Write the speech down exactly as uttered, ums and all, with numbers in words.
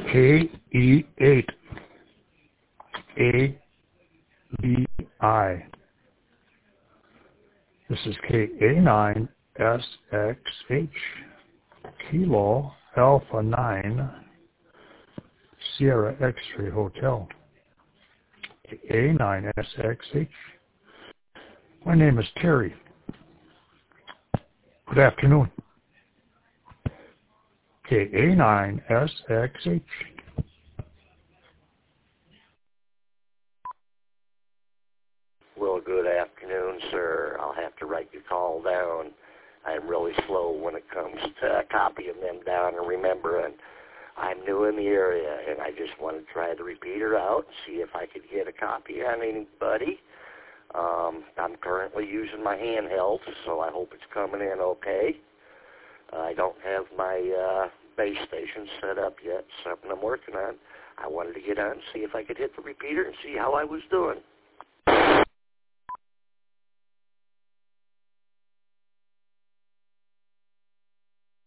K E eight A V I. This is K A nine S X H, Kilo Alpha nine, Sierra X-ray Hotel. K A nine S X H. My name is Terry. Good afternoon. K A nine S X H. Well, good afternoon, sir. I'll have to write your call down. I'm really slow when it comes to copying them down and remembering. I'm new in the area, and I just want to try the repeater out and see if I could get a copy on anybody. Um, I'm currently using my handheld, so I hope it's coming in okay. Uh, I don't have my uh, base station set up yet, something I'm working on. I wanted to get on and see if I could hit the repeater and see how I was doing.